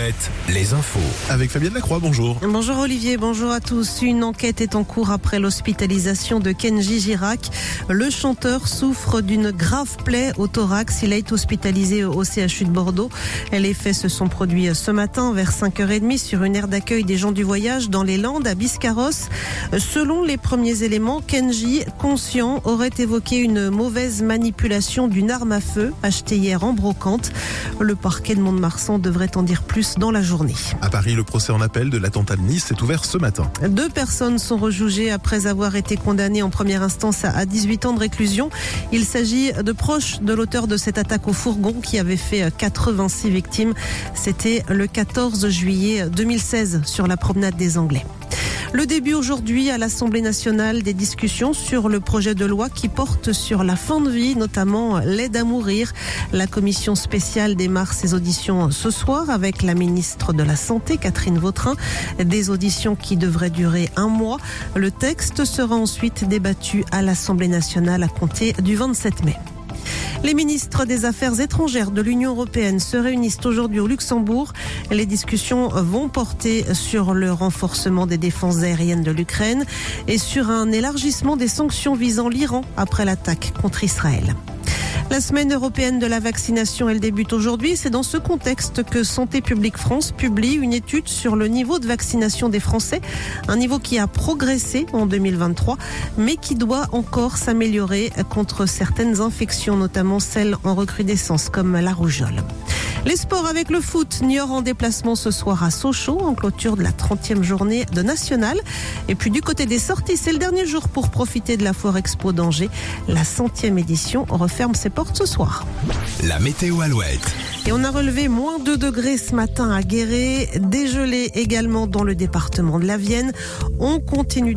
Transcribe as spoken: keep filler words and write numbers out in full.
Alouette, les infos. Avec Fabienne Lacroix, bonjour. Bonjour Olivier, bonjour à tous. Une enquête est en cours après l'hospitalisation de Kenji Girac. Le chanteur souffre d'une grave plaie au thorax. Il a été hospitalisé au C H U de Bordeaux. Les faits se sont produits ce matin vers cinq heures trente sur une aire d'accueil des gens du voyage dans les Landes à Biscarrosse. Selon les premiers éléments, Kenji, conscient, aurait évoqué une mauvaise manipulation d'une arme à feu achetée hier en brocante. Le parquet de Mont-de-Marsan devrait en dire plus dans la journée. À Paris, le procès en appel de l'attentat de Nice est ouvert ce matin. Deux personnes sont rejugées après avoir été condamnées en première instance à dix-huit ans de réclusion. Il s'agit de proches de l'auteur de cette attaque au fourgon qui avait fait quatre-vingt-six victimes. C'était le quatorze juillet deux mille seize sur la promenade des Anglais. Le début aujourd'hui à l'Assemblée nationale des discussions sur le projet de loi qui porte sur la fin de vie, notamment l'aide à mourir. La commission spéciale démarre ses auditions ce soir avec la ministre de la Santé, Catherine Vautrin. Des auditions qui devraient durer un mois. Le texte sera ensuite débattu à l'Assemblée nationale à compter du vingt-sept mai. Les ministres des Affaires étrangères de l'Union européenne se réunissent aujourd'hui au Luxembourg. Les discussions vont porter sur le renforcement des défenses aériennes de l'Ukraine et sur un élargissement des sanctions visant l'Iran après l'attaque contre Israël. La semaine européenne de la vaccination, elle débute aujourd'hui. C'est dans ce contexte que Santé publique France publie une étude sur le niveau de vaccination des Français. Un niveau qui a progressé en deux mille vingt-trois, mais qui doit encore s'améliorer contre certaines infections, notamment celles en recrudescence comme la rougeole. Les sports avec le foot. Niort en déplacement ce soir à Sochaux en clôture de la trentième journée de National. Et puis du côté des sorties, c'est le dernier jour pour profiter de la Foire Expo d'Angers. La centième édition referme ses portes ce soir. La météo Alouette. Et on a relevé moins deux degrés ce matin à Guéret, dégelé également dans le département de la Vienne. On continue